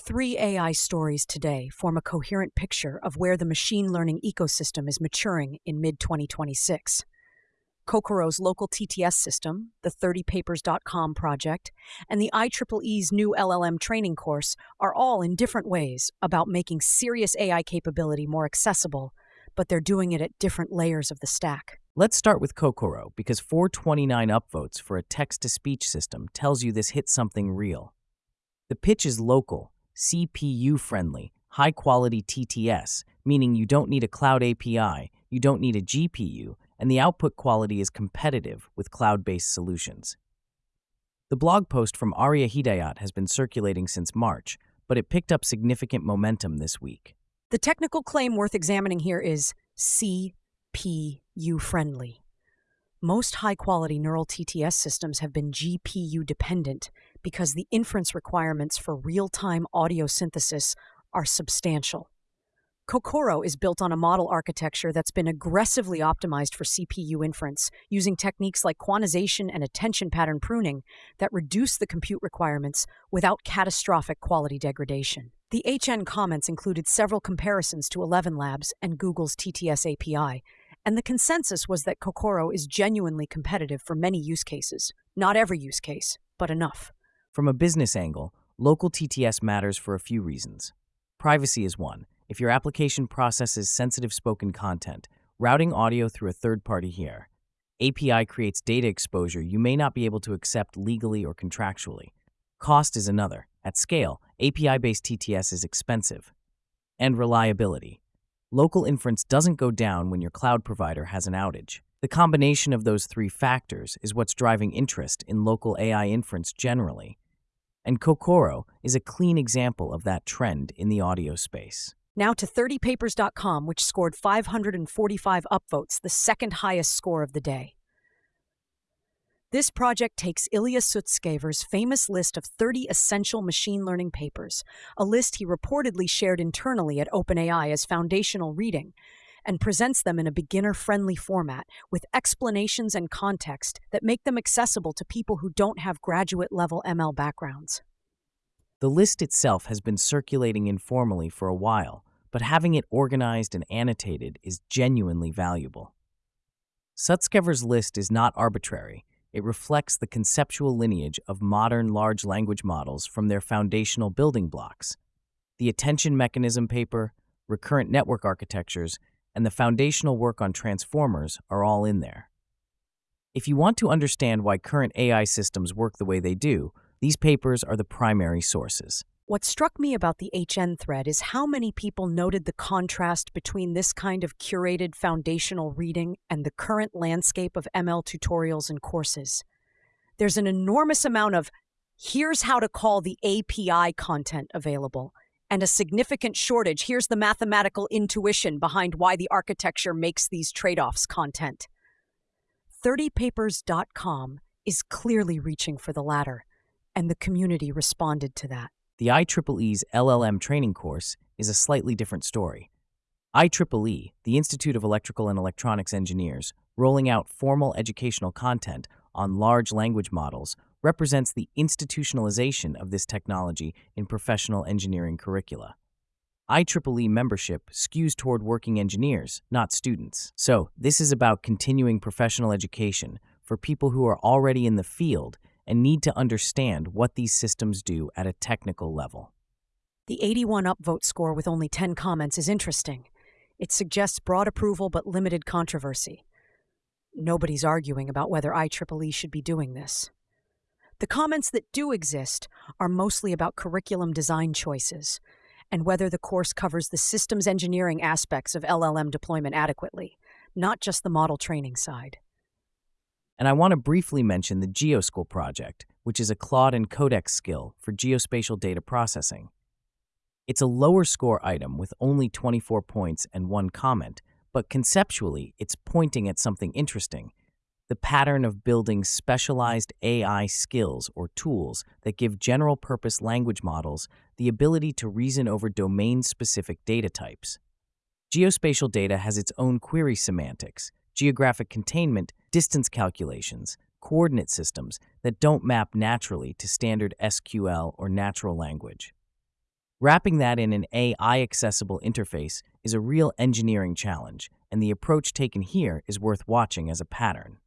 Three AI stories today form a coherent picture of where the machine learning ecosystem is maturing in mid 2026. Kokoro's local TTS system, the 30papers.com project, and the IEEE's new LLM training course are all in different ways about making serious AI capability more accessible, but they're doing it at different layers of the stack. Let's start with Kokoro, because 429 upvotes for a text-to-speech system tells you this hit something real. The pitch is local, CPU-friendly, high-quality TTS, meaning you don't need a cloud API, you don't need a GPU, and the output quality is competitive with cloud-based solutions. The blog post from Arya Hidayat has been circulating since March, but it picked up significant momentum this week. The technical claim worth examining here is CPU-friendly. Most high-quality neural TTS systems have been GPU-dependent because the inference requirements for real-time audio synthesis are substantial. Kokoro is built on a model architecture that's been aggressively optimized for CPU inference, using techniques like quantization and attention pattern pruning that reduce the compute requirements without catastrophic quality degradation. The HN comments included several comparisons to ElevenLabs and Google's TTS API, and the consensus was that Kokoro is genuinely competitive for many use cases. Not every use case, but enough. From a business angle, local TTS matters for a few reasons. Privacy is one. If your application processes sensitive spoken content, routing audio through a third-party here. API creates data exposure you may not be able to accept legally or contractually. Cost is another. At scale, API-based TTS is expensive. And reliability. Local inference doesn't go down when your cloud provider has an outage. The combination of those three factors is what's driving interest in local AI inference generally. And Kokoro is a clean example of that trend in the audio space. Now to 30papers.com, which scored 545 upvotes, the second highest score of the day. This project takes Ilya Sutskever's famous list of 30 essential machine learning papers, a list he reportedly shared internally at OpenAI as foundational reading, and presents them in a beginner-friendly format with explanations and context that make them accessible to people who don't have graduate-level ML backgrounds. The list itself has been circulating informally for a while, but having it organized and annotated is genuinely valuable. Sutskever's list is not arbitrary. It reflects the conceptual lineage of modern large language models from their foundational building blocks. The attention mechanism paper, recurrent network architectures, and the foundational work on transformers are all in there. If you want to understand why current AI systems work the way they do, these papers are the primary sources. What struck me about the HN thread is how many people noted the contrast between this kind of curated foundational reading and the current landscape of ML tutorials and courses. There's an enormous amount of, here's how to call the API content available, and a significant shortage, here's the mathematical intuition behind why the architecture makes these trade-offs content. 30papers.com is clearly reaching for the latter, and the community responded to that. The IEEE's LLM training course is a slightly different story. IEEE, the Institute of Electrical and Electronics Engineers, rolling out formal educational content on large language models, represents the institutionalization of this technology in professional engineering curricula. IEEE membership skews toward working engineers, not students. So, this is about continuing professional education for people who are already in the field and need to understand what these systems do at a technical level. The 81 upvote score with only 10 comments is interesting. It suggests broad approval but limited controversy. Nobody's arguing about whether IEEE should be doing this. The comments that do exist are mostly about curriculum design choices and whether the course covers the systems engineering aspects of LLM deployment adequately, not just the model training side. And I want to briefly mention the GeoSchool project, which is a Claude and Codex skill for geospatial data processing. It's a lower score item with only 24 points and 1 comment, but conceptually, it's pointing at something interesting: the pattern of building specialized AI skills or tools that give general-purpose language models the ability to reason over domain-specific data types. Geospatial data has its own query semantics, geographic containment, distance calculations, coordinate systems that don't map naturally to standard SQL or natural language. Wrapping that in an AI-accessible interface is a real engineering challenge, and the approach taken here is worth watching as a pattern.